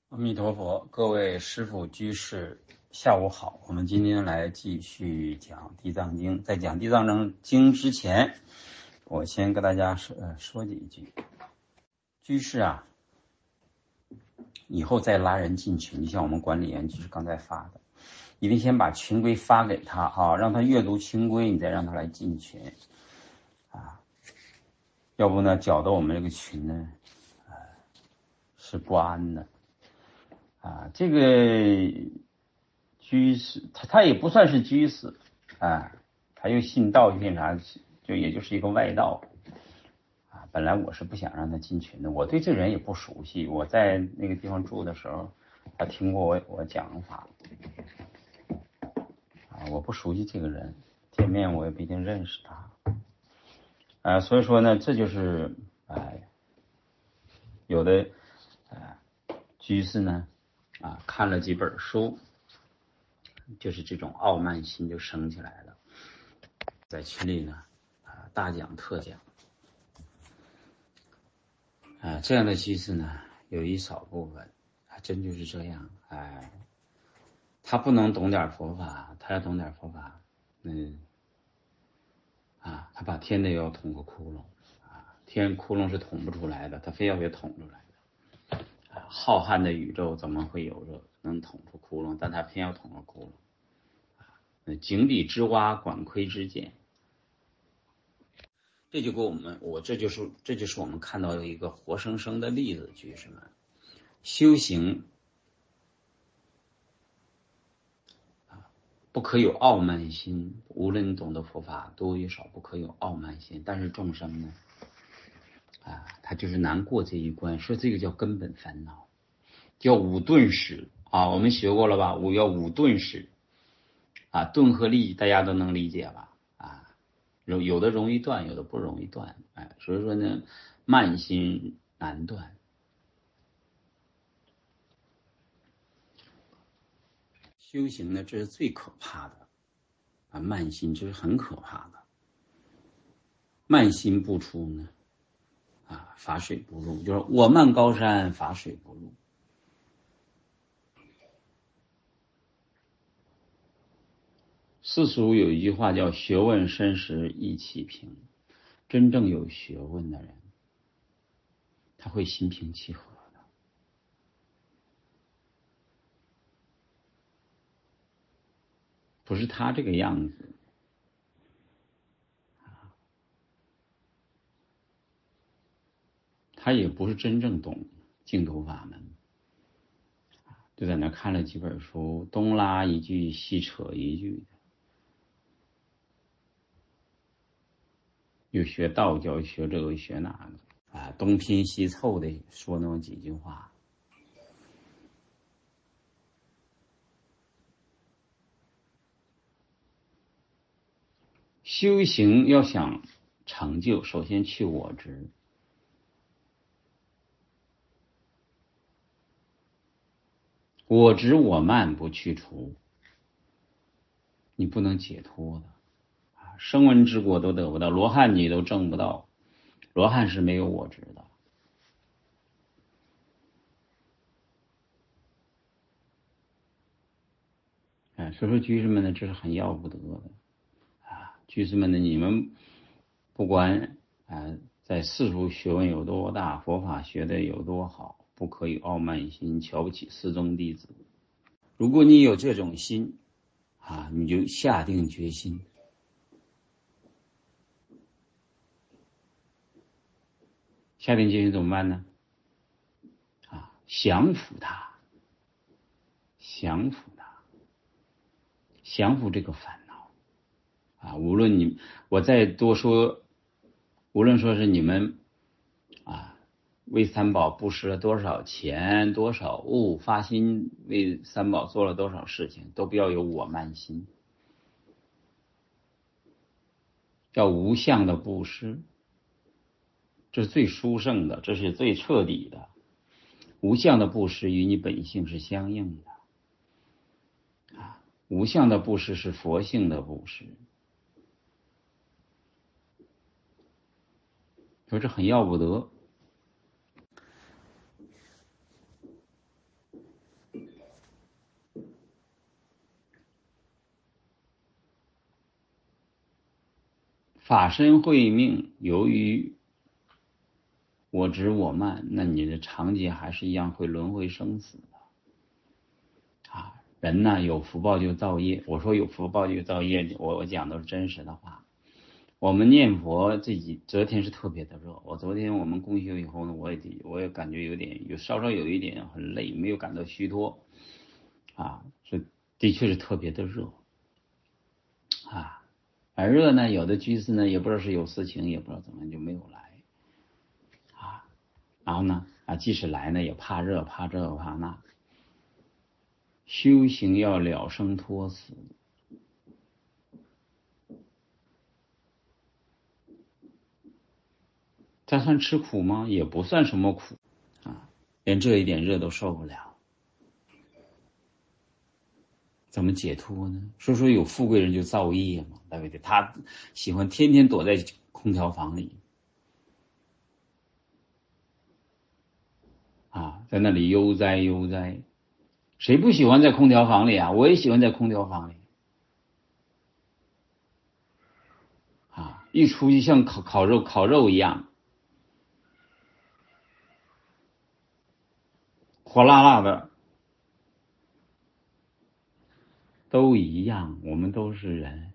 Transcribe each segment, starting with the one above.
阿弥陀佛，各位师父居士，下午好。我们今天来继续讲《地藏经》。在讲《地藏经》之前，我先跟大家说几句。居士啊，以后再拉人进群，就像我们管理员居士刚才发的，一定先把群规发给他啊，让他阅读群规，你再让他来进群啊。要不呢，搅得我们这个群呢，是不安的。这个居士他也不算是居士啊，他又信道信啥，就也就是一个外道啊。本来我是不想让他进群的，我对这人也不熟悉。我在那个地方住的时候，他听过我讲法啊，我不熟悉这个人，见面我也不一定认识他所以说呢，这就是有的居士呢看了几本书，就是这种傲慢心就升起来了，在群里呢大讲特讲这样的居士呢有一少部分真就是这样他不能懂点佛法，他要懂点佛法他把天都要捅个窟窿天窟窿是捅不出来的，他非要给捅出来的浩瀚的宇宙怎么会有着能捅出窟窿，但他偏要捅个窟窿井底之蛙，管窥之见。这就给这就是我们看到的一个活生生的例子，居士们，修行不可有傲慢心，无论懂得佛法多与少，不可有傲慢心。但是众生呢他就是难过这一关，说这个叫根本烦恼，叫五顿使我们学过了吧？要五顿使顿和利大家都能理解吧？有的容易断，有的不容易断所以说呢，慢心难断。修行呢，这是最可怕的慢心，这是很可怕的。慢心不出呢法水不入，就是我慢高山，法水不入。世俗有一句话叫学问深时意气平，真正有学问的人他会心平气和的，不是他这个样子他也不是真正懂净土法门就在那看了几本书，东拉一句西扯一句的，又学道教，学这个学那个东拼西凑的说那么几句话。修行要想成就，首先去我执。我执我慢不去除，你不能解脱的声闻之果都得不到，罗汉你都证不到，罗汉是没有我执的所以说居士们呢，这是很要不得的居士们呢，你们不管在世俗学问有多大，佛法学的有多好，不可以傲慢心，瞧不起四宗弟子。如果你有这种心你就下定决心下定决心怎么办呢降服他，降服这个烦恼无论我再多说，无论说是你们为三宝布施了多少钱多少物，发心为三宝做了多少事情，都不要有我慢心，要无相的布施，这是最殊胜的，这是最彻底的。无相的布施与你本性是相应的无相的布施是佛性的布施，说这很要不得法身慧命，由于我执我慢，那你的长劫还是一样会轮回生死的啊。人呢有福报就造业，我说有福报就造业，我讲的是真实的话。我们念佛昨天是特别的热，昨天我们共修以后呢，我也感觉稍稍有一点很累，没有感到虚脱啊，的确是特别的热啊。而热呢，有的居士呢也不知道是有事情，也不知道怎么就没有来啊。然后呢即使来呢也怕热怕这怕那，修行要了生脱死。这算吃苦吗？也不算什么苦啊，连这一点热都受不了，怎么解脱呢？说有富贵人就造业嘛，对不对？他喜欢天天躲在空调房里啊，在那里悠哉悠哉。谁不喜欢在空调房里啊？我也喜欢在空调房里啊，一出去像烤肉一样，火辣辣的，都一样，我们都是人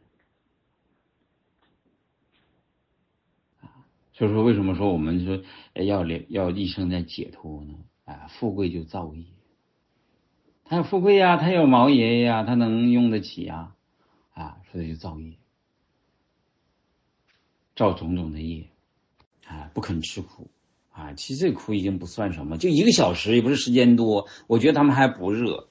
啊。所以说，为什么说我们说要一生在解脱呢？啊，富贵就造业，他有富贵呀，他有毛爷爷呀，他能用得起呀，所以就造业，造种种的业啊，不肯吃苦啊。其实这苦已经不算什么，就1个小时，也不是时间多，我觉得他们还不热。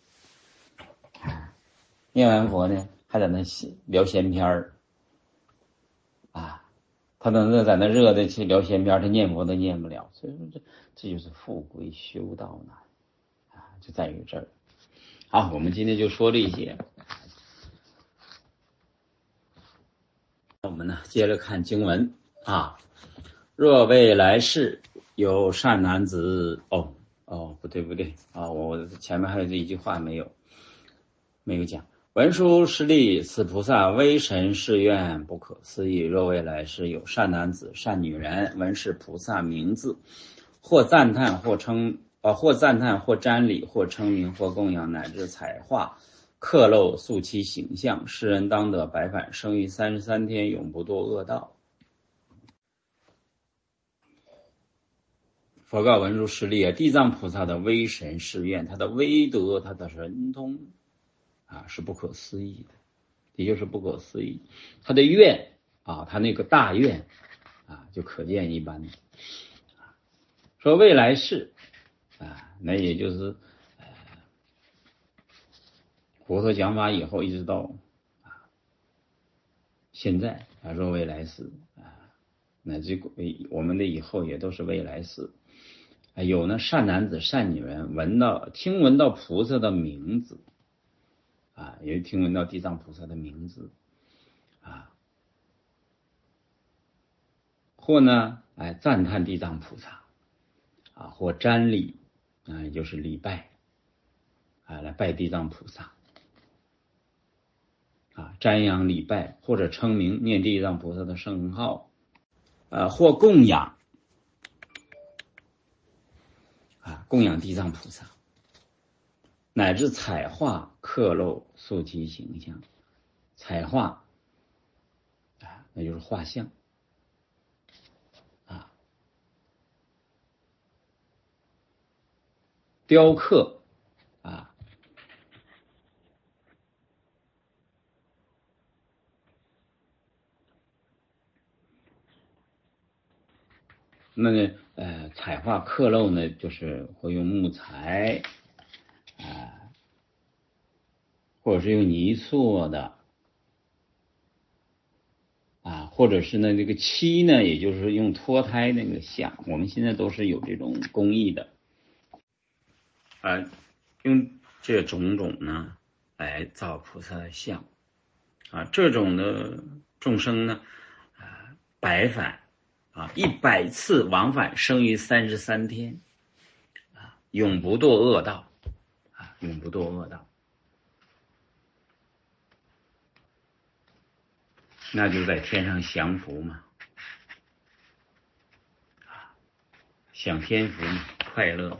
念完佛呢，还在那聊闲篇儿啊，他在那热的去聊闲篇，他念佛都念不了。所以说这就是富贵修道难啊，就在于这儿。好，我们今天就说这些。我们呢接着看经文啊。若未来世有善男子，不对啊，我前面还有这一句话没有讲。文殊师利，此菩萨威神誓愿不可思议。若未来世有善男子、善女人，闻是菩萨名字，或赞叹，或瞻礼，或称名，或供养，乃至彩画、刻镂塑其形象，世人当得白返，生于33天，永不堕恶道。佛告文殊师利，地藏菩萨的威神誓愿，他的威德，他的神通是不可思议的，的确是不可思议。他的愿他那个大愿就可见一斑。说未来世那也就是佛陀讲法以后一直到现在说未来世乃至我们的以后也都是未来世。有呢善男子善女人听闻到菩萨的名字也听闻到地藏菩萨的名字或呢赞叹地藏菩萨或瞻礼也就是礼拜来拜地藏菩萨瞻仰礼拜，或者称名念地藏菩萨的圣号或供养供养地藏菩萨，乃至彩画刻镂塑其形象。彩画那就是画像雕刻那呢彩画刻镂呢，就是会用木材或者是用泥塑的或者是呢这个漆呢，也就是用脱胎那个像，我们现在都是有这种工艺的用这种呢来造菩萨的像这种的众生呢白返100次往返，生于33天永不堕恶道永不堕恶道。 那就在天上享福嘛，享天福嘛，快乐。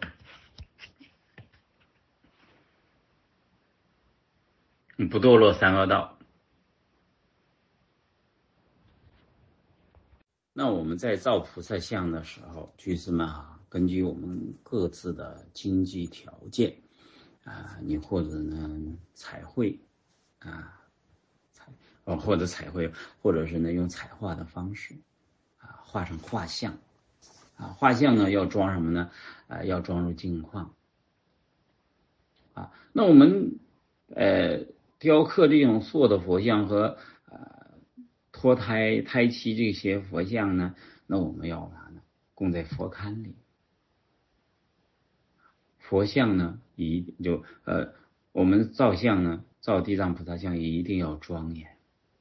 你不堕落三恶道。那我们在造菩萨像的时候，居士们根据我们各自的经济条件你或者呢彩绘或者彩绘，或者是呢用彩画的方式画成画像画像呢要装什么呢要装入镜框那我们雕刻这种塑的佛像和脱胎期这些佛像呢，那我们要啥呢？供在佛龛里。佛像呢，我们造像呢，造地藏菩萨像也一定要庄严，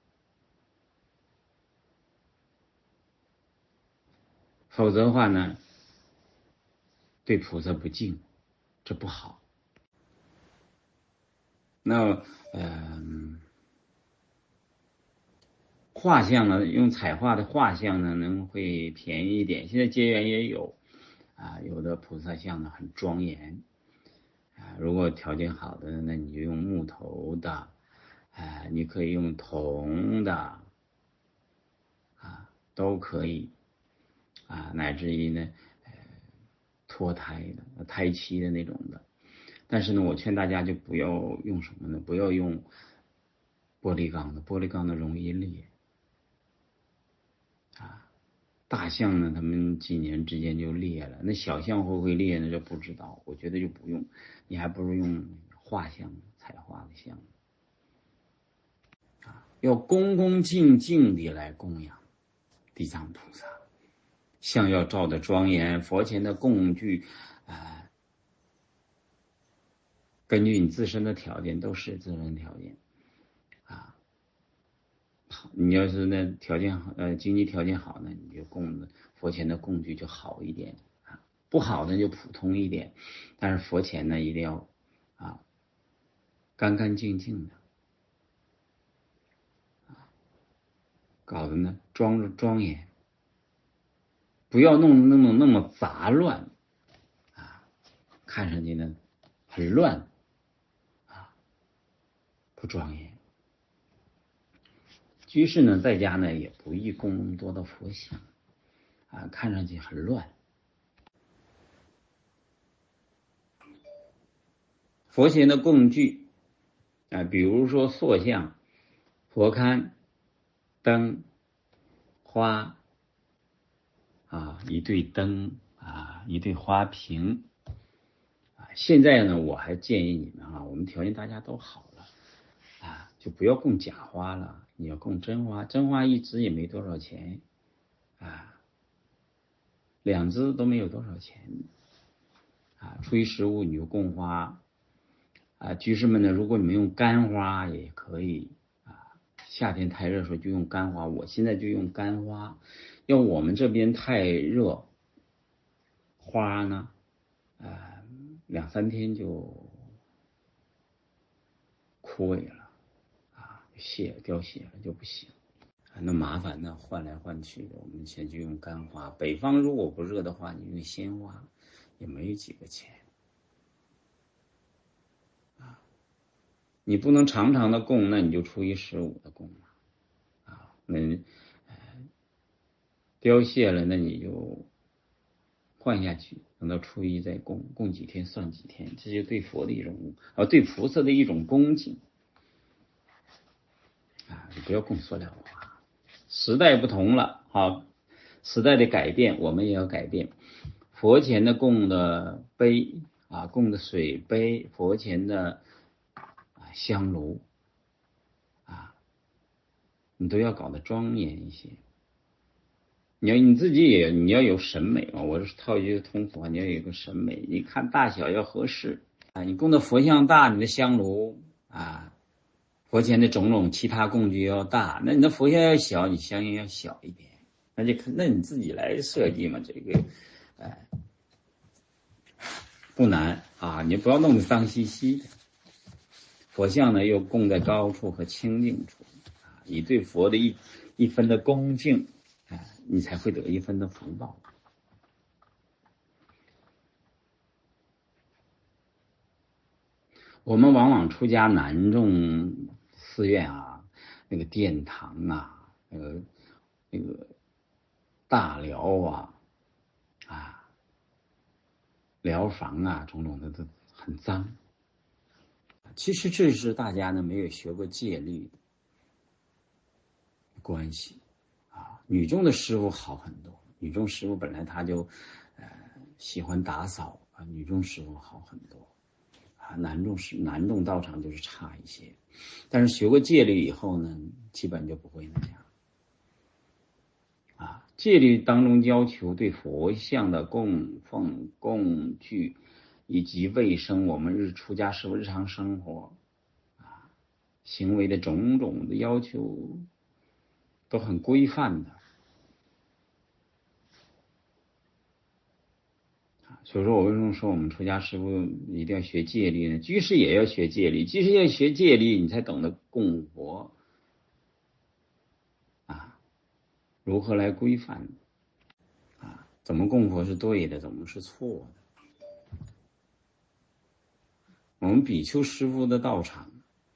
否则的话呢，对菩萨不敬，这不好。那画像呢，用彩画的画像呢，能会便宜一点。现在结缘也有有的菩萨像呢很庄严如果条件好的，那你就用木头的你可以用铜的都可以乃至于呢脱胎的胎期的那种的。但是呢，我劝大家就不要用什么呢？不要用玻璃钢的，玻璃钢的容易裂大象呢，他们几年之间就裂了。那小象会不会裂呢？这不知道。我觉得就不用，你还不如用画像、彩画的像要恭恭敬敬地来供养地藏菩萨，像要照的庄严，佛前的供具根据你自身的条件，都是自身条件你要是呢条件好经济条件好呢，你就佛前的供具就好一点不好的就普通一点。但是佛前呢一定要干干净净的搞得呢庄严，不要弄那么杂乱看上去呢很乱不庄严。居士呢在家呢也不宜供那么多的佛像看上去很乱。佛前的供具比如说塑像、佛龛、灯、花一对灯一对花瓶现在呢我还建议你们我们条件大家都好了就不要供假花了，你要供真花。真花一支也没多少钱2支都没有多少钱初一十五你就供花居士们呢，如果你们用干花也可以夏天太热的时候就用干花。我现在就用干花，要我们这边太热，花呢2、3天就枯萎了凋谢了就不行那麻烦呢换来换去的。我们现在就用干花。北方如果不热的话，你用鲜花也没有几个钱你不能常常的供，那你就初一十五的供那凋谢了，那你就换下去，等到初一再供几天算几天，这就对佛的一种对菩萨的一种恭敬你不要供塑料花。时代不同了时代的改变我们也要改变。佛前的供的杯供的水杯，佛前的香炉你都要搞得庄严一些。你自己你要有审美嘛，我是套一句通俗话，你要有一个审美，你看大小要合适你供的佛像大，你的香炉佛前的种种其他供具要大，那你的佛像要小，你香烟要小一点，那你自己来设计嘛，这个不难你不要弄得脏兮兮的。佛像呢又供在高处和清净处以对佛的一分的恭敬，你才会得一分的福报。我们往往出家南众寺院啊，那个殿堂啊，那个大寮啊，寮房啊，种种的都很脏。其实这是大家呢没有学过戒律的关系啊。女众的师傅好很多，女众师傅本来他就喜欢打扫啊，女众师傅好很多。南众道场就是差一些，但是学过戒律以后呢，基本就不会那样。戒律当中要求对佛像的供奉、供具以及卫生，我们出家师父日常生活行为的种种的要求都很规范的。所以说我为什么说我们出家师父一定要学戒律呢？居士也要学戒律，居士要学戒律，你才懂得供佛如何来规范怎么供佛是对的，怎么是错的。我们比丘师父的道场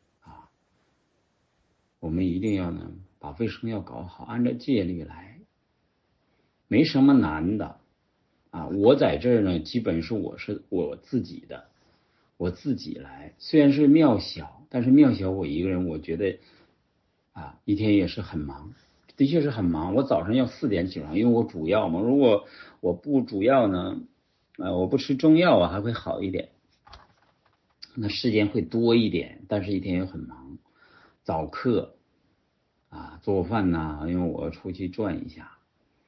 我们一定要呢把卫生要搞好，按照戒律来，没什么难的我在这儿呢，基本是我自己的，我自己来。虽然是庙小，但是庙小我一个人，我觉得一天也是很忙，的确是很忙。我早上要4点起床，因为我主要嘛。如果我不主要呢，我不吃中药还会好一点，那时间会多一点，但是一天也很忙。早课做饭因为我要出去转一下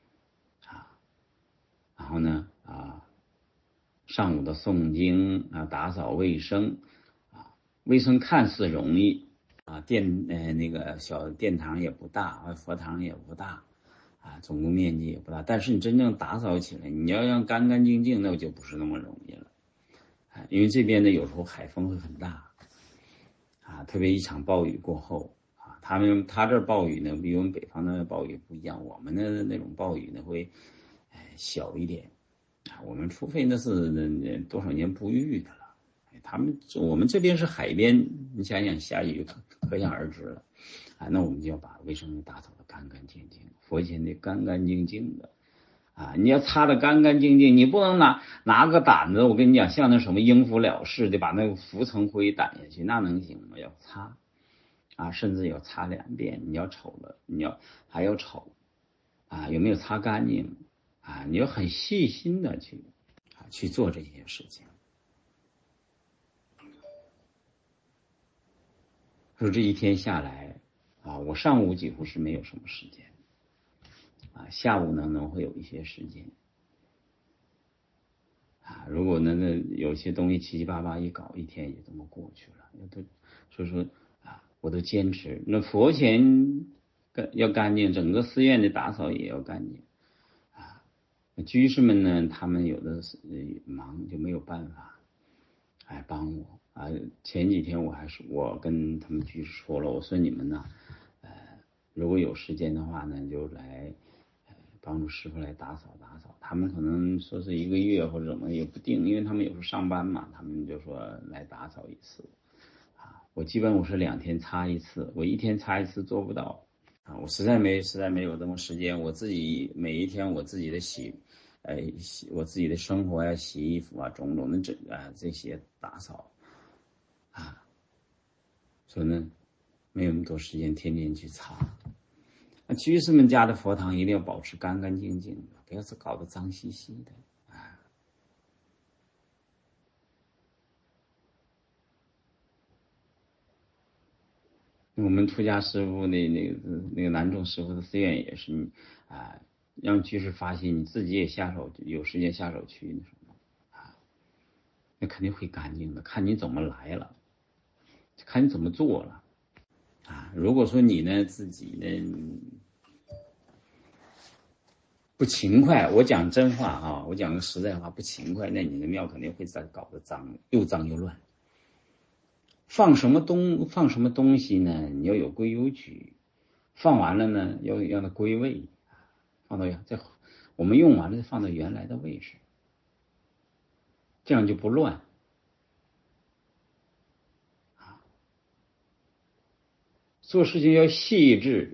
然后呢上午的诵经打扫卫生卫生看似容易那个小殿堂也不大，佛堂也不大总共面积也不大，但是你真正打扫起来，你要让干干净净，那就不是那么容易了因为这边呢有时候海风会很大特别一场暴雨过后他这暴雨呢比我们北方的暴雨不一样，我们的那种暴雨呢会小一点我们除非那是多少年不遇的了，我们这边是海边，你想想下雨可想而知了那我们就要把卫生打扫得干干净净，佛前得干干净净的你要擦得干干净净，你不能拿个掸子，我跟你讲，像那什么应付了事的把那个浮层灰掸下去，那能行吗？要擦甚至要擦2遍，你要瞅了，还要瞅有没有擦干净你要很细心的去做这些事情。说这一天下来我上午几乎是没有什么时间下午呢会有一些时间如果那有些东西七七八八一搞，一天也这么过去了。所以说我都坚持，那佛前要干净，整个寺院的打扫也要干净居士们呢，他们有的忙就没有办法帮我前几天我跟他们居士说了，我说你们呢如果有时间的话呢，就来帮助师父来打扫打扫。他们可能说是1个月或者怎么也不定，因为他们有时候上班嘛，他们就说来打扫一次我基本我是2天擦一次，我1天擦一次做不到我实在没有这么时间。我自己每一天我自己的我自己的生活洗衣服种种的这些打扫所以呢没有那么多时间天天去擦居士们家的佛堂一定要保持干干净净的，不要是搞得脏兮兮的我们出家师父那个南众师父的寺院也是让居士发心，你自己也下手，有时间下手去那什么那肯定会干净的，看你怎么来了，看你怎么做了如果说你呢自己呢不勤快，我讲真话我讲个实在话，不勤快，那你的庙肯定会搞得又脏又乱。放什么东西呢？你要有规有矩。 放完了呢，要让它归位，放到在我们用完了放到原来的位置，这样就不乱。做事情要细致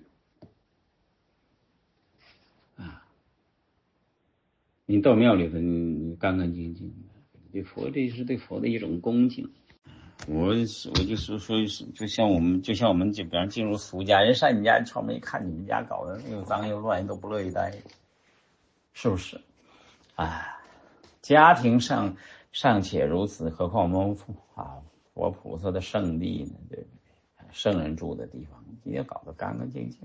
啊！你到庙里头，你干干净净的，对佛这是对佛的一种恭敬。我就说，就像我们比方进入俗家，人上你家敲门一看，你们家搞得又脏又乱，人都不乐意待，是不是？啊，家庭尚且如此，何况我们佛菩萨的圣地呢？对不对？圣人住的地方，一定要搞得干干净净。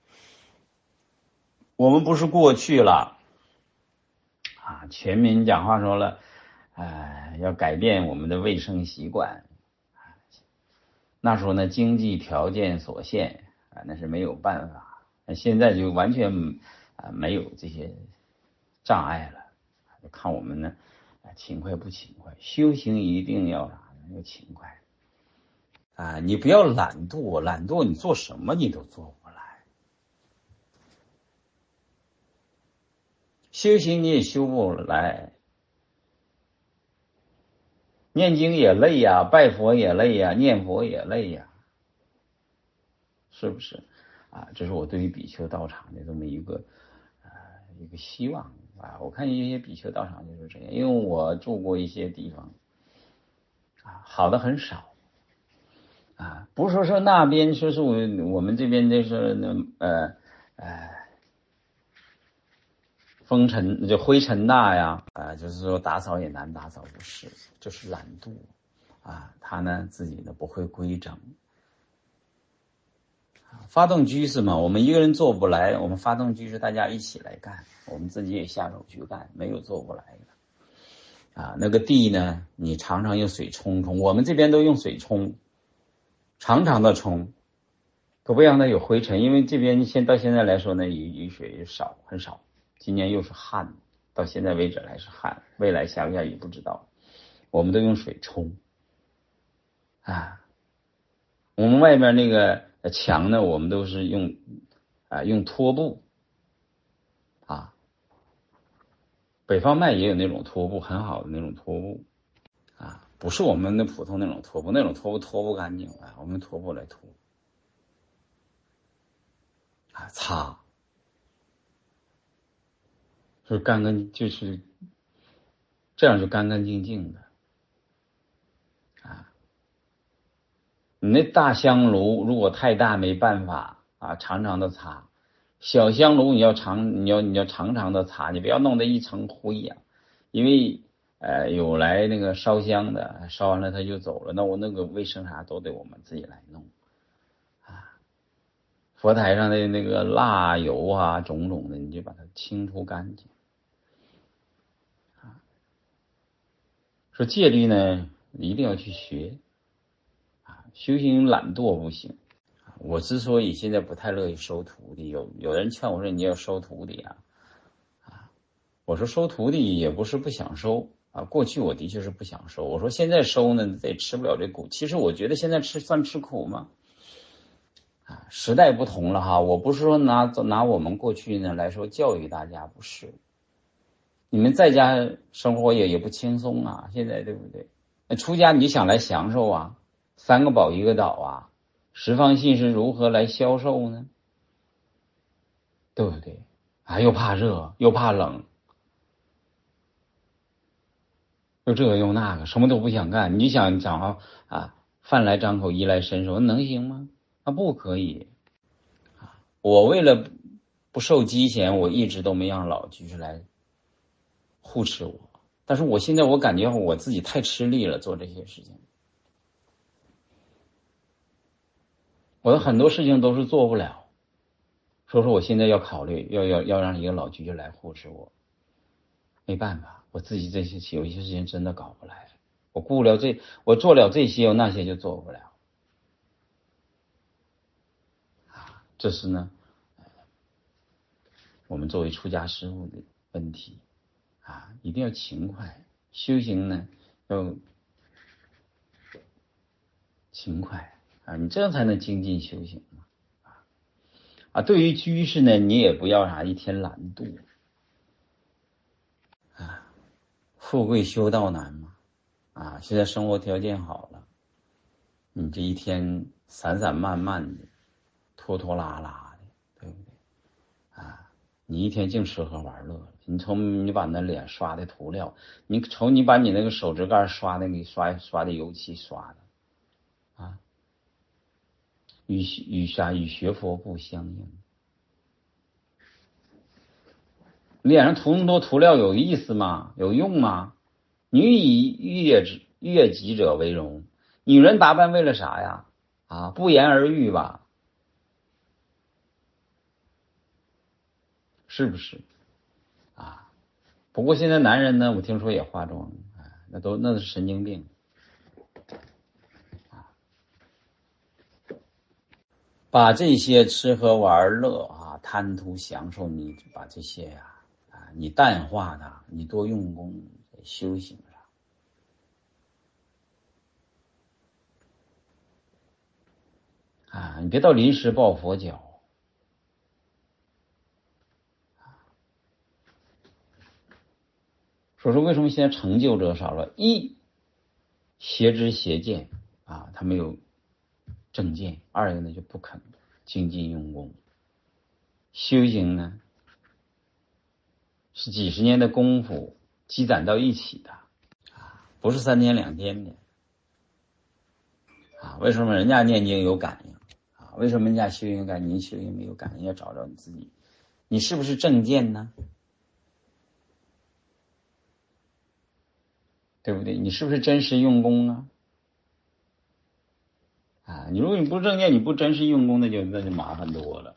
我们不是过去了啊，全民讲话说了，要改变我们的卫生习惯。那时候呢，经济条件所限那是没有办法。现在就完全没有这些障碍了，就看我们呢勤快不勤快。修行一定要啥呢？要勤快你不要懒惰，懒惰你做什么你都做不来。修行你也修不来，念经也累呀，拜佛也累呀，念佛也累呀，是不是？这是我对于比丘道场的这么一个希望我看一些比丘道场就是这样，因为我住过一些地方好的很少不是说那边说是我们这边就是风尘就灰尘大呀就是说打扫也难打扫，不是，就是懒惰他呢自己呢不会规整。发动居士嘛，我们一个人做不来，我们发动居士大家一起来干，我们自己也下手去干，没有做不来的那个地呢，你常常用水冲，我们这边都用水冲，常常的冲，可不让它有灰尘，因为这边到现在来说呢，雨水少，很少。今年又是旱，到现在为止还是旱，未来下不下雨不知道。我们都用水冲我们外面那个墙呢，我们都是用拖布北方麦也有那种拖布，很好的那种拖布不是我们的普通那种拖布，那种拖布拖不干净我们用拖布来拖擦，是干干，就是这样就干干净净的你那大香炉如果太大没办法长长的擦，小香炉你要长长的擦，你不要弄得一层灰因为有来那个烧香的，烧完了他就走了，那我那个卫生啥都得我们自己来弄佛台上的那个蜡油种种的，你就把它清除干净说戒律呢一定要去学修行懒惰不行我之所以现在不太乐意收徒弟，有人劝我说你要收徒弟我说收徒弟也不是不想收过去我的确是不想收，我说现在收呢也吃不了这苦，其实我觉得现在算吃苦吗时代不同了我不是说拿我们过去呢来说教育大家，不是，你们在家生活也不轻松现在对不对？那出家你想来享受三个宝一个岛十方信是如何来销售呢？对不对又怕热又怕冷，又这个又那个，什么都不想干，你想讲饭来张口衣来伸手，能行吗？不可以我为了不受饥嫌，我一直都没让老居士来护持我，但是我现在我感觉我自己太吃力了，做这些事情我的很多事情都是做不了，说我现在要考虑要让一个老居士来护持我，没办法，我自己有一些事情真的搞不来，我我做了这些，那些就做不了这是呢我们作为出家师父的问题一定要勤快，修行呢要勤快你这样才能精进修行啊。对于居士呢，你也不要啥一天懒惰啊。富贵修道难嘛啊，现在生活条件好了，你这一天散散漫漫的，拖拖拉拉的，对不对啊？你一天净吃喝玩乐，你把那脸刷的涂料，你瞅你把你那个手指盖刷的，你刷的油漆刷的啊，与学佛不相应。脸上涂那么多涂料有意思吗？有用吗？女以悦己者为荣，女人打扮为了啥呀？啊，不言而喻吧？是不是啊？不过现在男人呢，我听说也化妆，那是神经病啊！把这些吃喝玩乐啊，贪图享受，你把这些呀你淡化它，你多用功修行上啊，你别到临时抱佛脚。说为什么现在成就者少了？一，邪知邪见啊，他没有正见；二一个呢，就不肯精进用功。修行呢，是几十年的功夫积攒到一起的啊，不是3天2天的啊。为什么人家念经有感应啊？为什么人家修行感应，你修行没有感应？要找找你自己，你是不是正见呢？对不对？你是不是真实用功啊？啊，如果你不正见，你不真实用功，那就麻烦多了。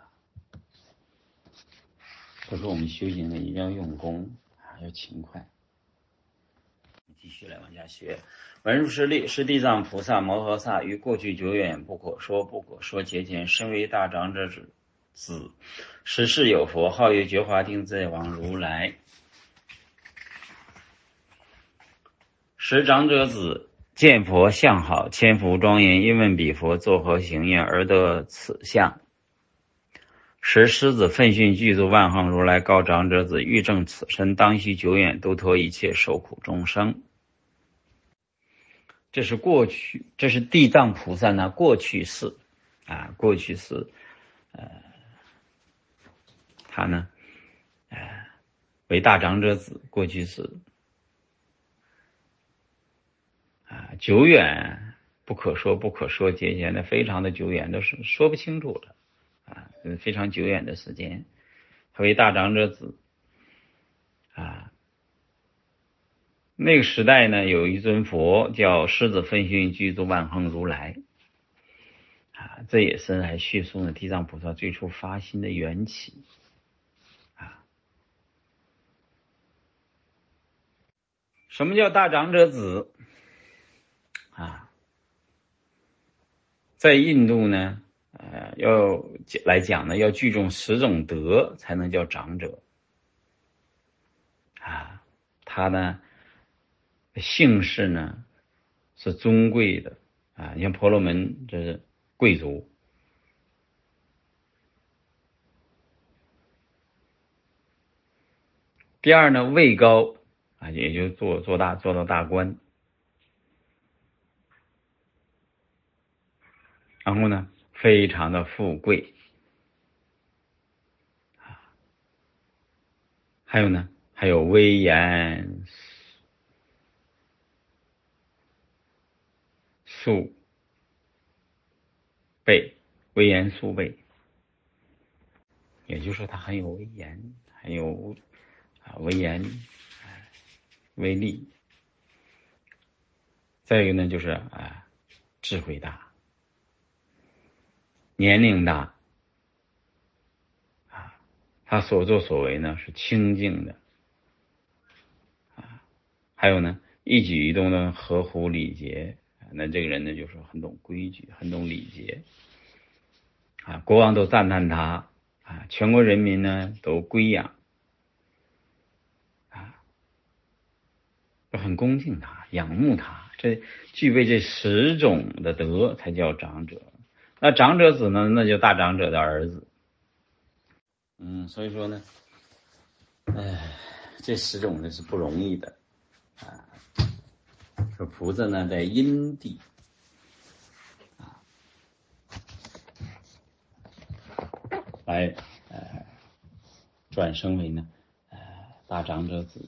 所以说我们修行呢，一定要用功啊，要勤快。继续来往下学。文殊师利是地藏菩萨摩诃萨于过去久远不可说劫前，身为大长者子，时世有佛，号曰觉华定自在王如来。时长者子见佛相好，千福庄严，因问彼佛作何行愿而得此相。时狮子奋训具足万行如来告长者子，欲证此身，当须久远，度脱一切受苦众生。这是过去，这是地藏菩萨呢过去世啊，过去世他呢为大长者子，过去世啊，久远不可说劫前的非常的久远，都是说不清楚了啊，非常久远的时间，他为大长者子啊。那个时代呢，有一尊佛叫狮子奋训具足万行如来啊，这也是来叙述了地藏菩萨最初发心的缘起啊。什么叫大长者子啊？在印度呢，要来讲呢，要具重10种德才能叫长者啊。他呢姓氏呢是尊贵的啊，你像婆罗门这是贵族。第二呢，位高啊，也就做到大官。然后呢，非常的富贵啊，还有呢，还有威严肃备，威严肃备，也就是说他很有威严，很有威严威力。再一个呢，就是智慧大，年龄大啊，他所作所为呢是清净的啊，还有呢一举一动呢合乎礼节，那这个人呢就是很懂规矩，很懂礼节啊，国王都赞叹他啊，全国人民呢都归养啊，都很恭敬他，仰慕他，这具备这10种的德才叫长者。那长者子呢，那就大长者的儿子所以说呢，这10种呢是不容易的啊。说菩萨呢在因地来转生为呢大长者子。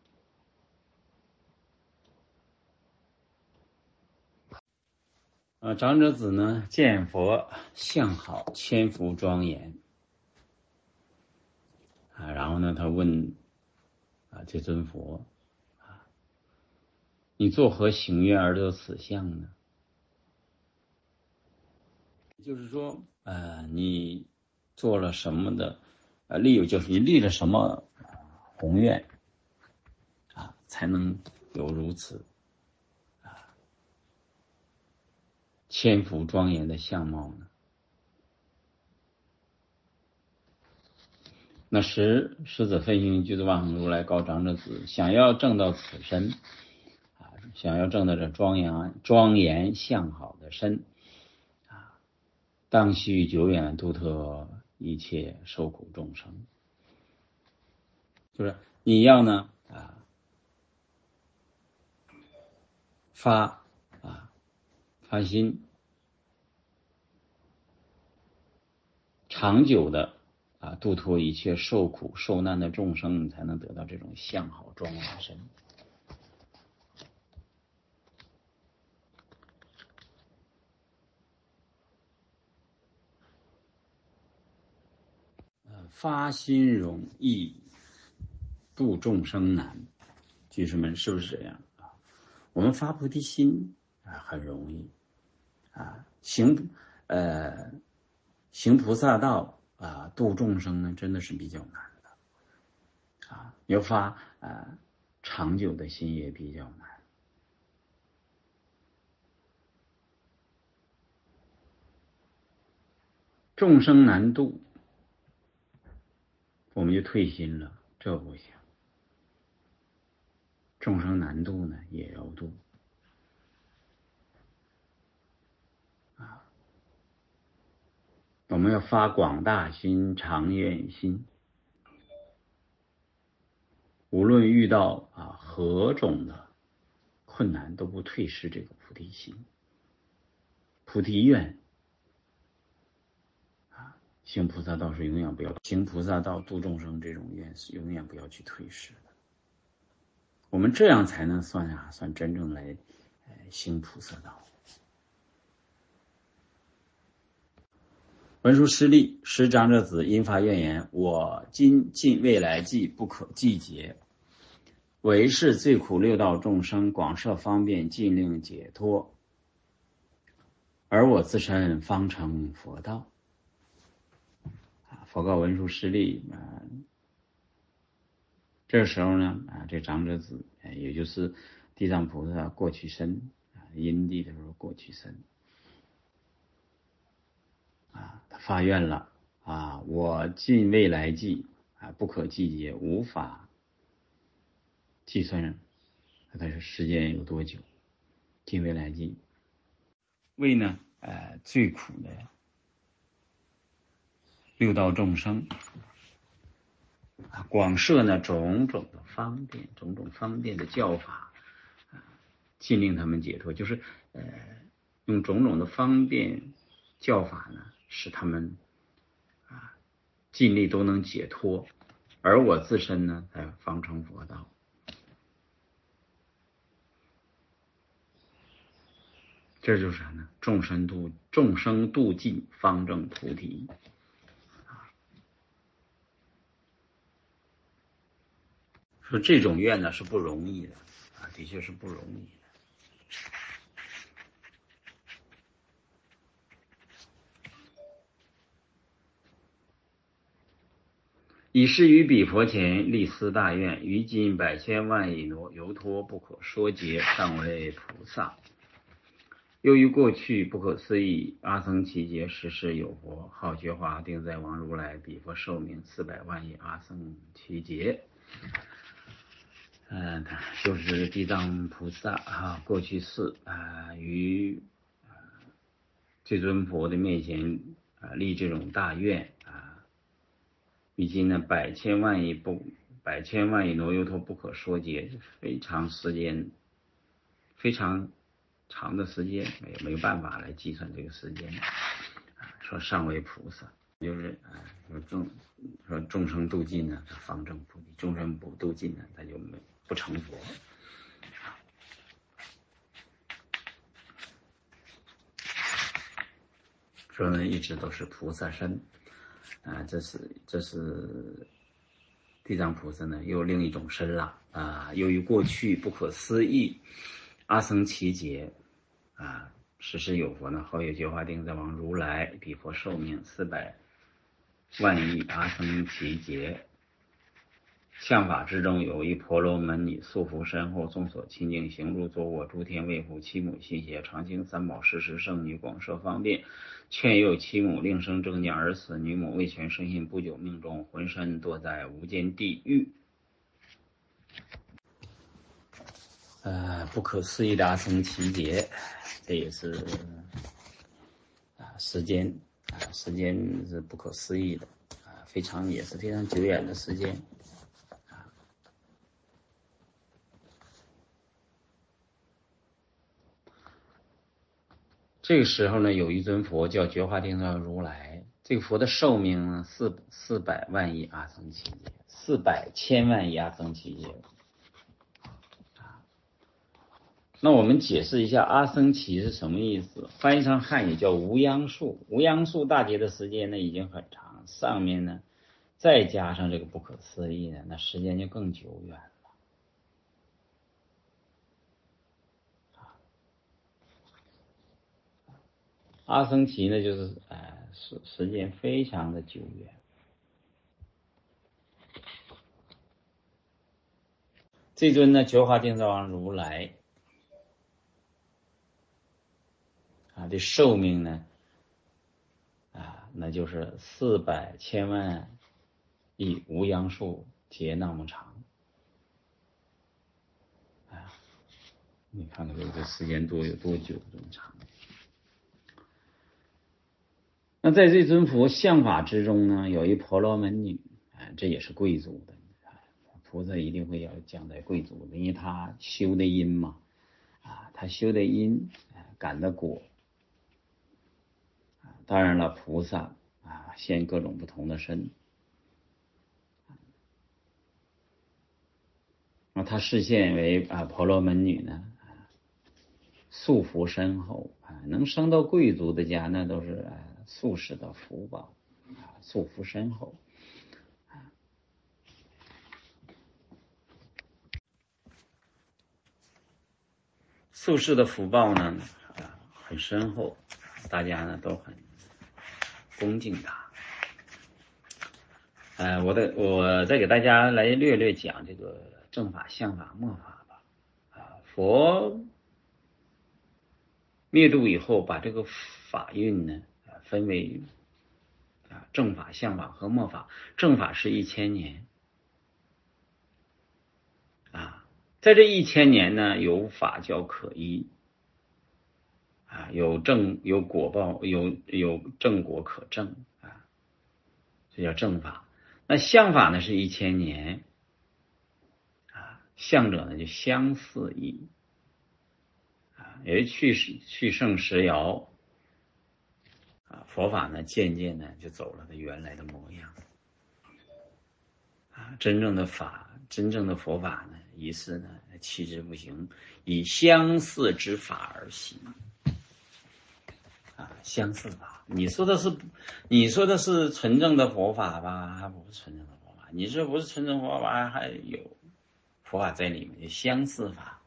长者子呢见佛相好，千福庄严然后呢他问这尊佛你作何行愿而得此相呢？就是说你做了什么的就是你立了什么宏愿才能有如此千福庄严的相貌呢？那狮子分行具足万恒如来告长者子，想要证到此身想要证到这庄严相好的身当须久远度脱一切受苦众生。就是你要呢发心长久的度脱一切受苦受难的众生，你才能得到这种相好庄严的身。发心容易，度众生难。居士们是不是这样我们发菩提心很容易行菩萨道度众生呢，真的是比较难的要发长久的心也比较难。众生难度，我们就退心了，这不行。众生难度呢，也要度我们要发广大心、长远心，无论遇到何种的困难，都不退失这个菩提心、菩提愿行菩萨道是永远不要行菩萨道度众生这种愿是永远不要去退失的。我们这样才能算真正来行菩萨道。文殊师利，师长者子因发愿言：我今尽未来际不可计劫，唯是最苦六道众生广设方便，尽令解脱，而我自身方成佛道。佛告文殊师利这时候呢这长者子也就是地藏菩萨过去身因地的时候过去身他发愿了我尽未来际不可计劫，无法计算它的时间有多久，尽未来际为呢最苦的六道众生广设呢种种方便的教法尽令他们解脱，就是用种种的方便教法呢使他们尽力都能解脱，而我自身呢才方成佛道。这就是啥呢？众生度尽，方证菩提。说这种愿呢是不容易的的确是不容易的。以是于彼佛前立斯大愿，于今百千万亿由脱不可说劫，尚为菩萨。由于过去不可思议阿僧祇劫时世有佛，好觉华定在王如来彼佛寿命400万亿阿僧祇劫。就是地藏菩萨过去世于这尊佛的面前立这种大愿以及呢百千万亿挪由头不可说解，非常长的时间，没有办法来计算这个时间。说上为菩萨，就是说众生度尽呢，方正菩提；众生不度尽呢，他就不成佛。说呢，一直都是菩萨身啊，这是地藏菩萨呢，又另一种身了啊。由于过去不可思议阿僧祇劫啊，时时有佛呢，后有觉华定藏王如来，彼佛寿命400万亿阿僧祇劫。相法之中有一婆罗门女，素服身后，众所亲近，行住坐卧，诸天卫护，其母信邪，常行三宝事实，圣女广设方便，劝诱其母，令生正见而死。女母未全生信，不久命中，浑身堕在无间地狱。不可思议的阿僧祇劫，这也是时间是不可思议的也是非常久远的时间。这个时候呢，有一尊佛叫觉华定藏如来，这个佛的寿命呢400万亿阿僧祇劫，400千万亿阿僧祇劫。那我们解释一下阿僧祇是什么意思，翻译成汉语叫无央数。无央数大劫的时间呢已经很长，上面呢再加上这个不可思议呢，那时间就更久远了。阿僧祇呢就是时间非常的久远。这尊呢觉华定藏王如来的寿命呢那就是400千万亿无央数劫那么长你看看这个时间有多久这么长。那在这尊佛相法之中呢，有一婆罗门女这也是贵族的菩萨一定会要降在贵族的，因为他修的因嘛他修的因感的果当然了，菩萨现各种不同的身他示现为婆罗门女呢素服身后能升到贵族的家，那都是素世的福报素服身后素世的福报呢很深厚，大家呢都很恭敬他。我再给大家来略讲这个正法、相法、末法吧。佛灭度以后，把这个法运呢分为正法、相法和末法。正法是1000年在这1000年呢，有法教可依有果报，有正果可证这叫正法。那相法呢是1000年相者呢就相似义也是去圣时摇佛法呢渐渐呢就走了它原来的模样真正的佛法呢，仪式呢弃之不行，以相似之法而行相似法。你说的是纯正的佛法吧，还不是纯正的佛法。你这不是纯正佛法，还有佛法在里面，相似法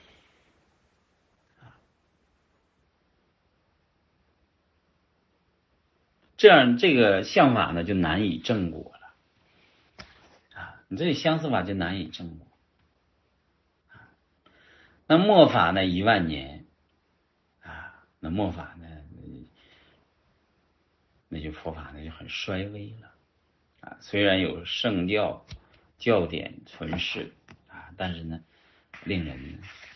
这样这个相法呢就难以正果了你这相似法就难以正果那末法呢10000年那末法呢那就佛法呢就很衰微了虽然有圣教教典存世但是呢令人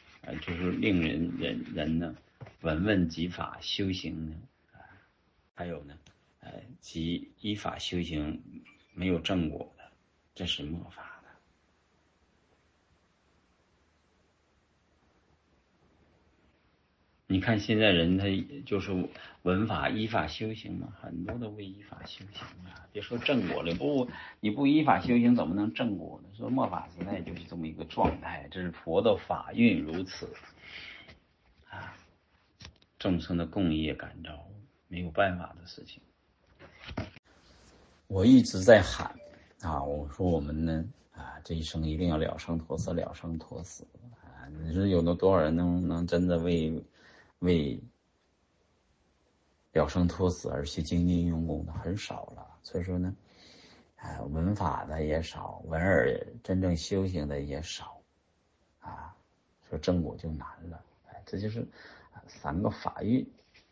呢闻闻即法修行呢还有呢即依法修行没有正果的，这是末法的。你看现在人他就是闻法依法修行嘛，很多都为依法修行啊。别说正果了，你不依法修行怎么能正果呢？说末法时代就是这么一个状态，这是佛的法运如此啊，众生的共业感召，没有办法的事情。我一直在喊啊，我说我们呢啊，这一生一定要了生脱死，了生脱死啊！你说有多少人能真的为了生脱死而去精进用功的很少了。所以说呢，闻法的也少，闻耳真正修行的也少啊，说正果就难了。这就是三个法运。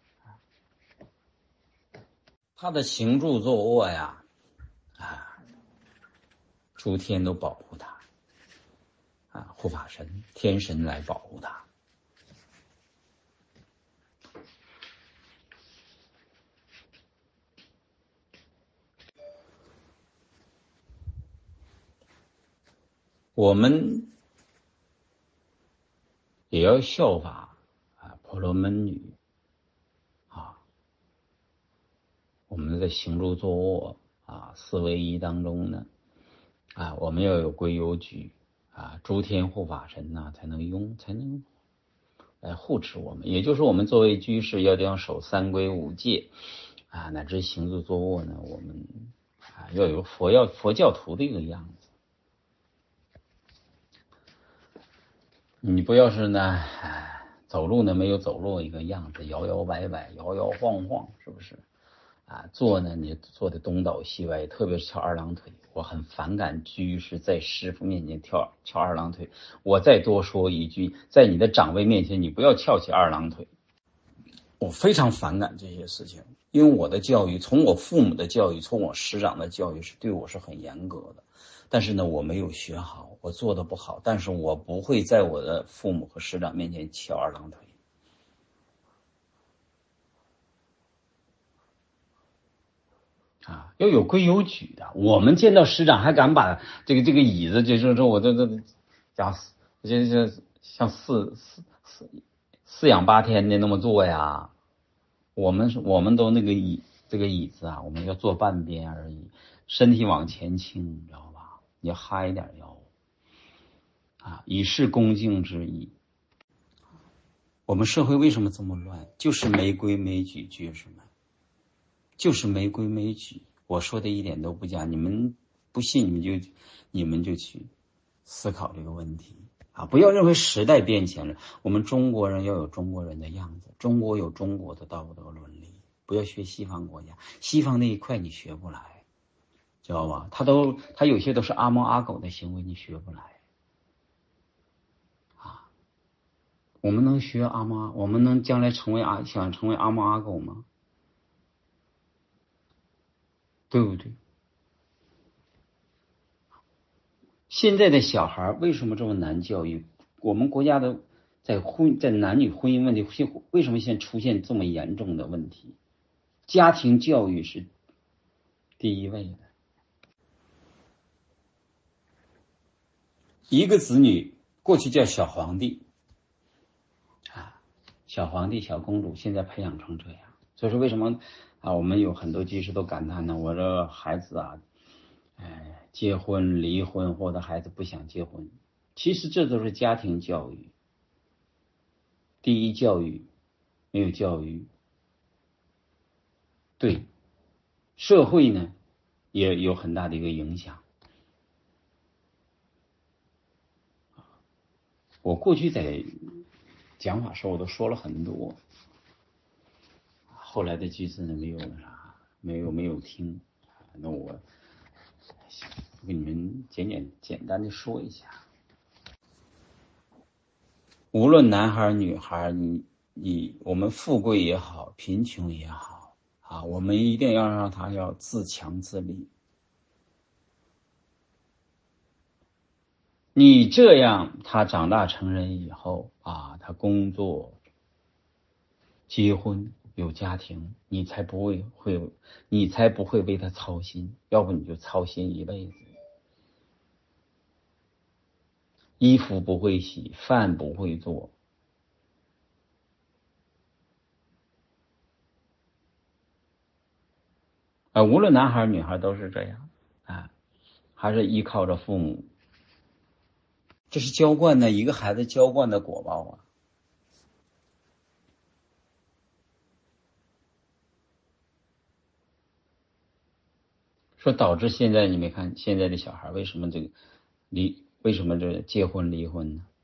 他的行住坐卧呀，诸天都保护他，护法神、天神来保护他。我们也要效法婆罗门女啊，我们在行住坐卧四位一当中呢我们要有规有矩诸天护法神才能来护持我们。也就是我们作为居士要守三规五戒乃至行住坐卧呢，我们要有佛教徒的一个样子。你不要是呢走路呢没有走路一个样子，摇摇摆摆，摇摇晃晃，是不是坐呢你坐的东倒西歪，特别是翘二郎腿。我很反感居士在师父面前翘二郎腿。我再多说一句，在你的长辈面前你不要翘起二郎腿。我非常反感这些事情，因为我的教育，从我父母的教育，从我师长的教育是对我是很严格的。但是呢，我没有学好，我做的不好，但是我不会在我的父母和师长面前翘二郎腿。要有规有矩的。我们见到师长还敢把这个椅子，就是说我这讲像四仰八天的那么做呀。我们都这个椅子我们要坐半边而已，身体往前倾，你知道吧？你要哈一点腰以示恭敬之意。我们社会为什么这么乱？就是没规没矩，居士们，就是没规没矩。我说的一点都不假，你们不信你们就去思考这个问题不要认为时代变迁了，我们中国人要有中国人的样子，中国有中国的道德伦理，不要学西方国家，西方那一块你学不来，知道吧？他有些都是阿猫阿狗的行为，你学不来我们能学我们能将来想成为阿猫阿狗吗？对不对？现在的小孩为什么这么难教育？我们国家的在男女婚姻问题为什么现在出现这么严重的问题？家庭教育是第一位的。一个子女过去叫小皇帝小皇帝小公主，现在培养成这样。所以说为什么我们有很多居士都感叹呢？我这孩子结婚离婚，或者孩子不想结婚，其实这都是家庭教育。第一教育没有教育对社会呢也有很大的一个影响。我过去在讲法时候我都说了很多，后来的居士呢没有听那我给你们简单的说一下。无论男孩女孩，我们富贵也好，贫穷也好我们一定要让他要自强自立。你这样他长大成人以后他工作结婚有家庭，你才不会为他操心，要不你就操心一辈子。衣服不会洗，饭不会做，无论男孩女孩都是这样啊，还是依靠着父母，这是浇灌的一个孩子浇灌的果报啊。说导致现在你没看现在的小孩为什么这结婚离婚呢？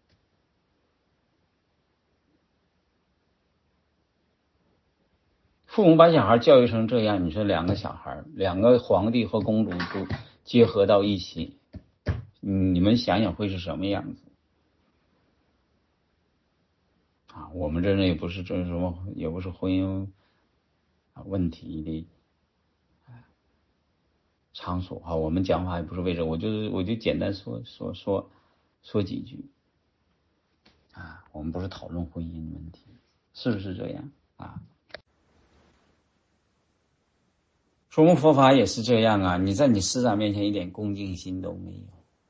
父母把小孩教育成这样，你说两个小孩，两个皇帝和公主都结合到一起，你们想想会是什么样子啊？我们这也不是这什么，也不是婚姻问题的场所啊。我们讲话也不是为这，我就简单说几句啊。我们不是讨论婚姻问题，是不是这样啊？说我们佛法也是这样啊，你在你师长面前一点恭敬心都没有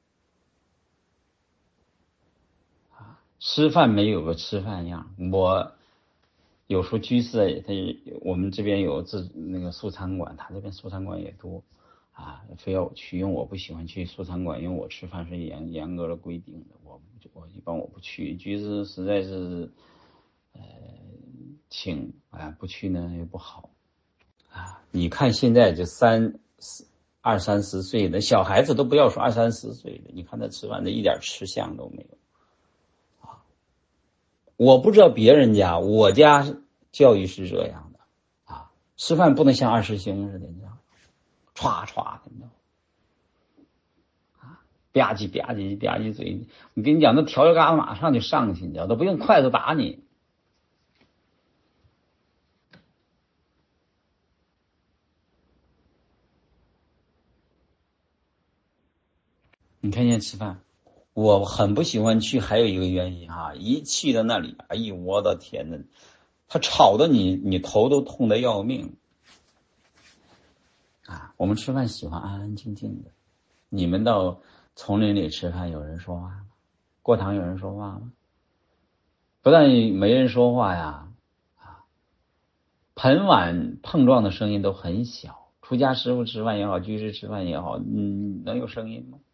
啊，吃饭没有个吃饭样。我有时候居士我们这边有那个素餐馆，他这边素餐馆也多啊，非要我去，因为我不喜欢去素餐馆，因为我吃饭是严格的规定的，我一般我不去，居士实在是请不去呢也不好。你看现在就二三十岁的小孩子都不要说二三十岁的，你看他吃饭的一点吃相都没有啊！我不知道别人家，我家教育是这样的啊，吃饭不能像二师兄似的，你知道吗？歘歘的，你知道吗？吧唧吧唧吧唧嘴，我跟你讲，那调料疙瘩马上就上去，你知道，都不用筷子打你。你看现在吃饭，我很不喜欢去，还有一个原因哈，一去到那里，哎呦我的天呐，他吵得你头都痛得要命啊！我们吃饭喜欢安安静静的，你们到丛林里吃饭有人说话吗？过堂有人说话吗？不但没人说话呀，盆碗碰撞的声音都很小，出家师傅吃饭也好，居士吃饭也好，能有声音吗？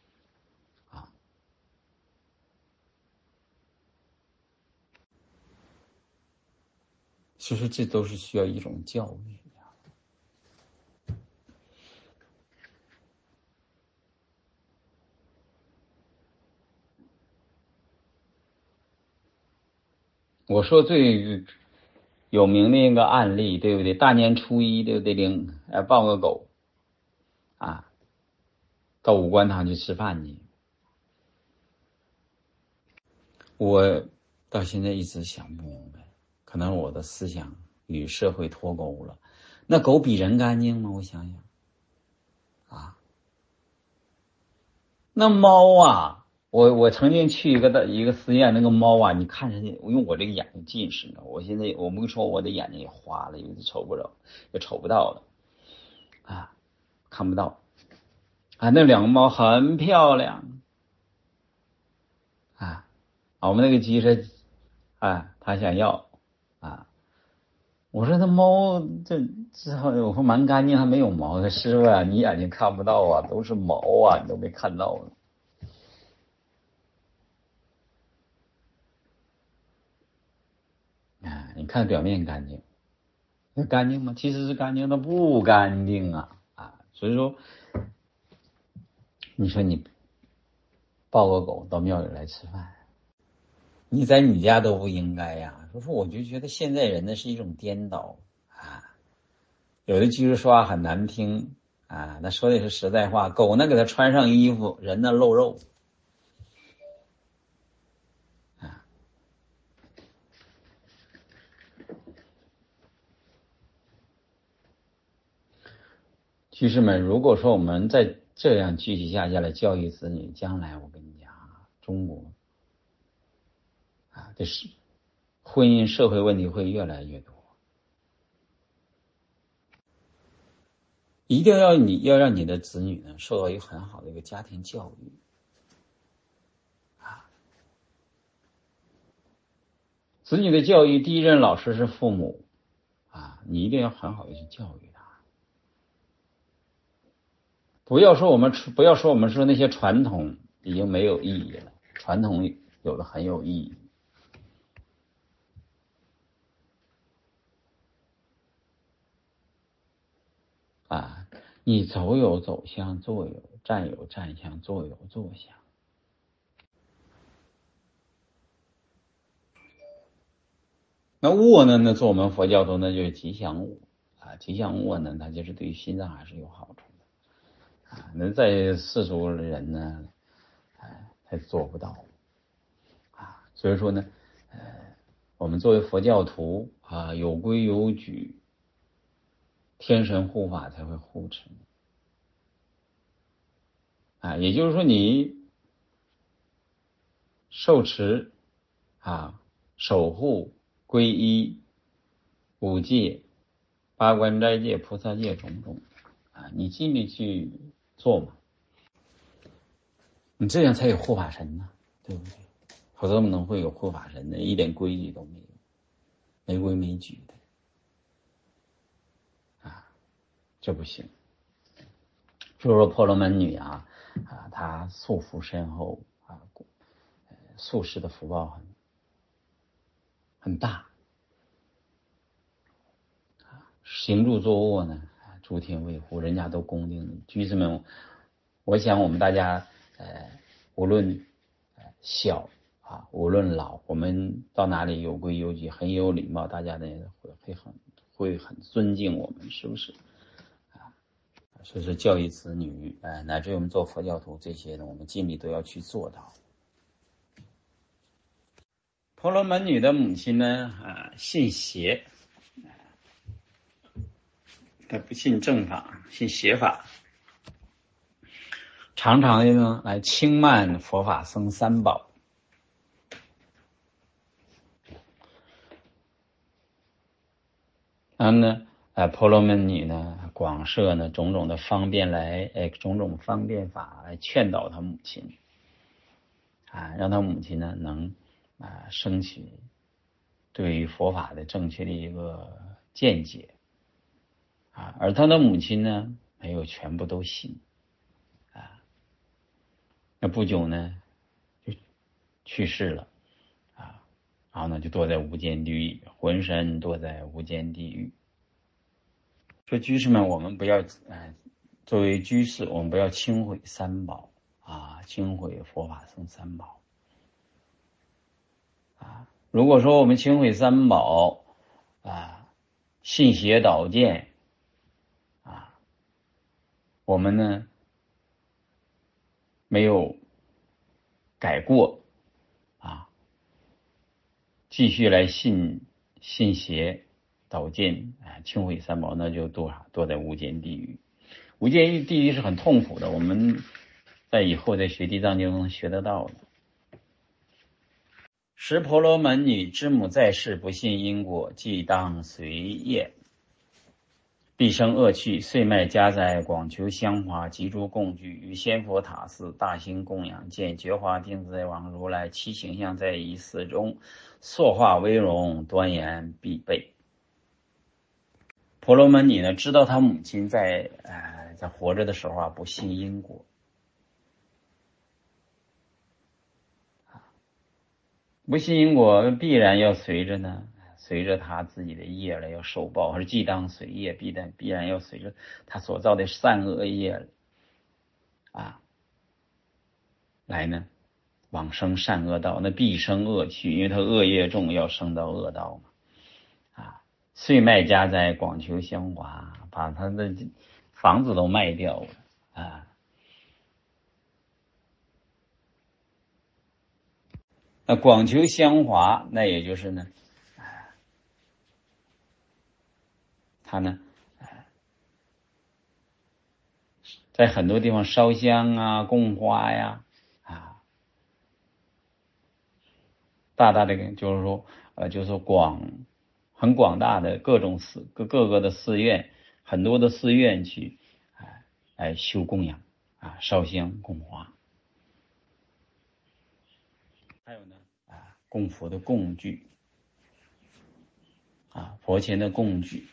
其实这都是需要一种教育。我说最有名的一个案例，对不对？大年初一，对不对？抱个狗啊，到五官堂去吃饭去。我到现在一直想不明白，可能我的思想与社会脱钩了。那狗比人干净吗？我想想啊，那猫啊，我曾经去一个寺院，那个猫啊，你看人家，因为我这个眼睛近视呢，我现在我不说我的眼睛也花了，有的瞅不着，也瞅不到了啊，看不到啊。那两个猫很漂亮啊，我们那个鸡舍他想要啊。我说那猫这我说蛮干净，还没有毛。师傅啊，你眼睛看不到啊，都是毛啊，你都没看到呢。你看表面干净，那干净吗？其实是干净的，不干净啊！所以说，你说你抱个狗到庙里来吃饭，你在你家都不应该呀。说我就觉得现在人呢是一种颠倒啊，有的居士说话很难听啊，那说的是实在话。狗呢给他穿上衣服，人呢露肉啊。居士们，如果说我们再这样继续下来教育子女，将来我跟你讲啊，中国这是婚姻社会问题会越来越多一定要让你的子女呢受到一个很好的一个家庭教育啊。子女的教育第一任老师是父母啊，你一定要很好的去教育他。不要说我们说那些传统已经没有意义了，传统有的很有意义啊。你走有走向，坐有站有站相，坐有坐相。那卧呢？那做我们佛教徒那就是吉祥卧啊，吉祥卧呢，它就是对于心脏还是有好处的啊。那在世俗人呢，他做不到啊。所以说呢，我们作为佛教徒啊，有规有矩，天神护法才会护持啊。也就是说，你受持啊，守护皈依五戒、八关斋戒、菩萨戒种种啊，你尽力去做嘛，你这样才有护法神呢，对不对？否则怎么能会有护法神呢？一点规矩都没有，没规没矩的啊，这不行。就说婆罗门女啊，她素福深厚啊，宿世的福报很大。行住坐卧呢，诸天卫护，人家都恭敬。居士们，我想我们大家无论小啊，无论老，我们到哪里有规有矩，很有礼貌，大家呢会很尊敬我们，是不是？所以说教育子女，乃至于我们做佛教徒这些呢，我们尽力都要去做到。婆罗门女的母亲呢，信邪，她不信正法，信邪法，常常的呢来轻慢佛法僧三宝。然后呢，婆罗门女呢，广设呢种种的方便种种方便法来劝导他母亲，让他母亲呢能升起对于佛法的正确的一个见解，而他的母亲呢没有全部都信，那不久呢就去世了，然后呢就堕在无间地狱，浑身堕在无间地狱。说居士们，我们不要作为居士，我们不要轻毁三宝轻毁佛法僧三宝如果说我们轻毁三宝信邪导见我们呢没有改过继续来信邪导见轻毁三宝，那就堕在无间地狱。无间地狱是很痛苦的，我们在以后在学地藏经中学得到的。时婆罗门女之母在世，不信因果，既当随业，必生恶趣，遂卖家宅，广求香华，集诸供具，于仙佛塔寺大兴供养，见觉华定自在王如来其形象在一寺中，塑化威容，端严必备。婆罗门女呢，知道她母亲在活着的时候不信因果，不信因果必然要随着他自己的业来要受报，而既当随业，必然要随着他所造的善恶业来呢往生善恶道，那必生恶趣，因为他恶业重，要生到恶道嘛。遂卖家宅，广求香华，把他的房子都卖掉了那广求香华，那也就是呢他呢在很多地方烧香供花呀大的就是说很广大的各个的寺院，很多的寺院去来修供养啊，烧香供花。还有呢供佛的供具啊，佛前的供具。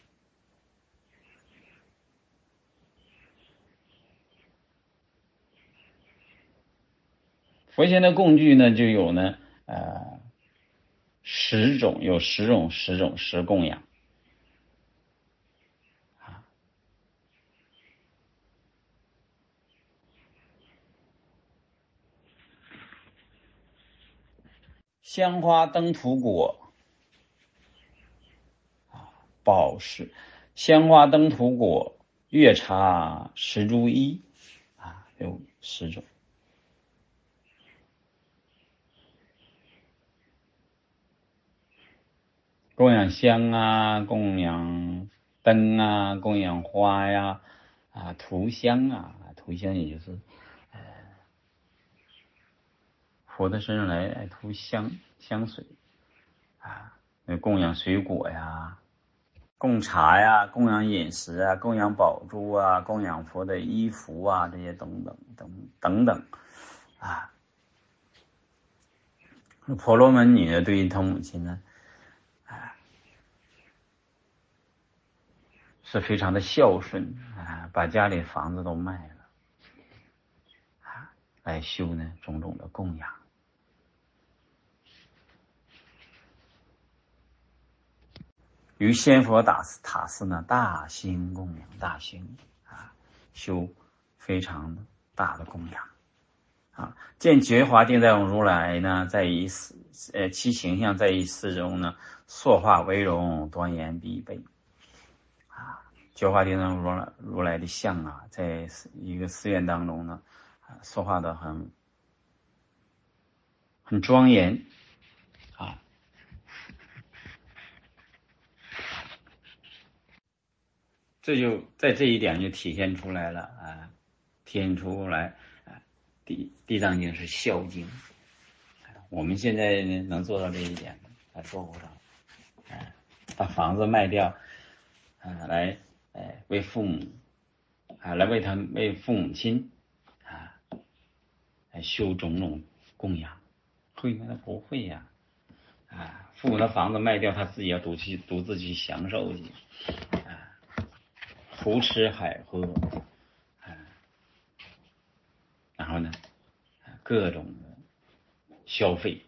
佛前的供具呢，就有呢10种，有10供养啊。香花灯土果啊，宝石，香花灯土果，月茶石珠衣啊，有10种。供养香啊，供养灯啊，供养花呀，涂香啊，涂香也就是佛的身上来涂香水啊，供养水果呀，供茶呀，供养饮食啊，供养宝珠啊，供养佛的衣服啊，这些等等啊。婆罗门女呢，对于她母亲呢是非常的孝顺啊，把家里房子都卖了啊，来修呢种种的供养。于仙佛塔寺呢，大兴供养，大兴啊，修非常大的供养啊。见觉华定在如来呢，在于其形象在于寺中呢，塑化为容，端严必备啊。觉华定在如来的像啊，在一个寺院当中呢，塑化的很庄严啊。这就在这一点就体现出来了啊，体现出来啊，地藏经是孝经，我们现在呢能做到这一点还做不到，把房子卖掉来为父母来为父母亲来修种种供养，会吗？他不会呀父母的房子卖掉，他自己要独自去享受去胡吃海喝然后呢各种的消费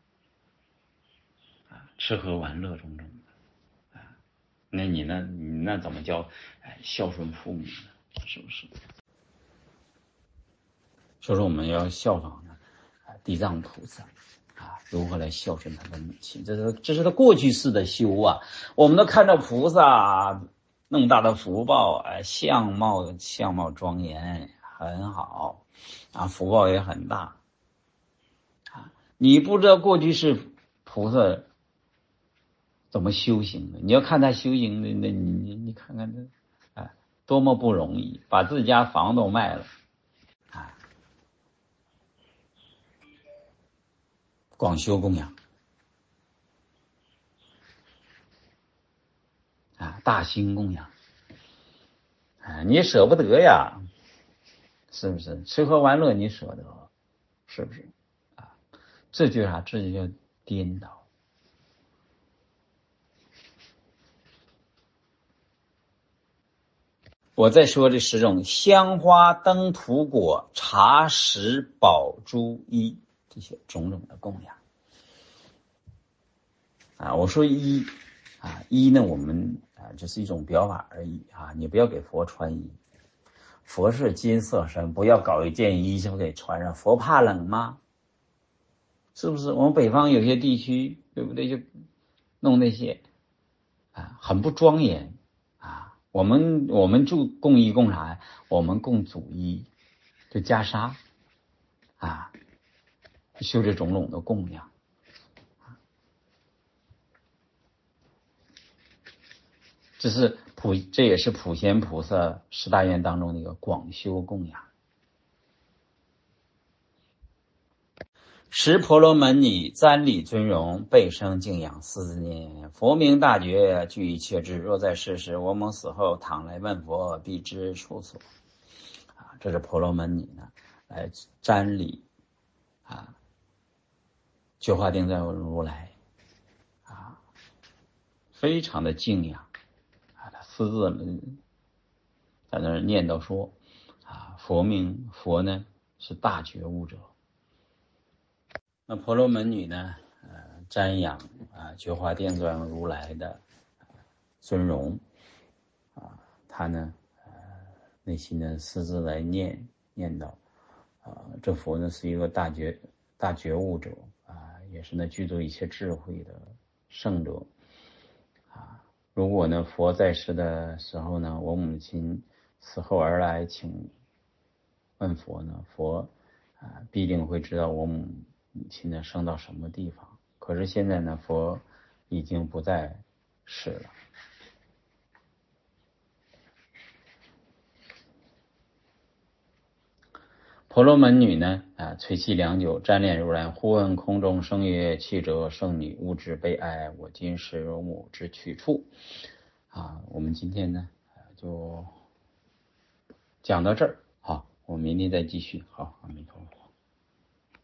吃喝玩乐种种那你那怎么叫孝顺父母呢？是不是？所以说我们要效仿呢地藏菩萨如何来孝顺他的母亲，这是他过去式的修啊。我们都看到菩萨那么大的福报相貌庄严很好福报也很大你不知道过去是菩萨怎么修行的，你要看他修行的，那你看看这多么不容易，把自家房都卖了广修供养大兴供养你舍不得呀，是不是？吃喝玩乐你舍得，是不是这就啥？这就叫颠倒。我再说这10种：香花灯土果茶食宝珠衣，这些种种的供养我说衣呢，我们就是一种表法而已你不要给佛穿衣，佛是金色身，不要搞一件衣就给穿上，佛怕冷吗？是不是？我们北方有些地区，对不对？就弄那些很不庄严我们供衣供啥呀？我们供祖衣，就袈裟修这种种的供养这也是普贤菩萨10大愿当中的一个广修供养。十婆罗门女瞻礼尊荣，备生敬仰思念，佛名大觉，具一切智。若在世时，我某死后，倘来问佛，必知处所这是婆罗门女呢来瞻礼觉华定藏如来非常的敬仰他私自在那儿念叨说佛呢是大觉悟者。那婆罗门女呢瞻仰觉华定藏如来的尊荣他呢内心呢私自来念叨这佛呢是一个大觉悟者也是呢具足一切智慧的圣者如果呢佛在世的时候呢，我母亲死后而来请问佛呢，佛必定会知道我母亲呢生到什么地方。可是现在呢，佛已经不在世了。婆罗门女呢垂泣良久，瞻恋如来，忽闻空中声曰：弃者圣女，勿知悲哀，我今是如母之去处。我们今天呢就讲到这儿，好，我们明天再继续。好，阿弥陀佛。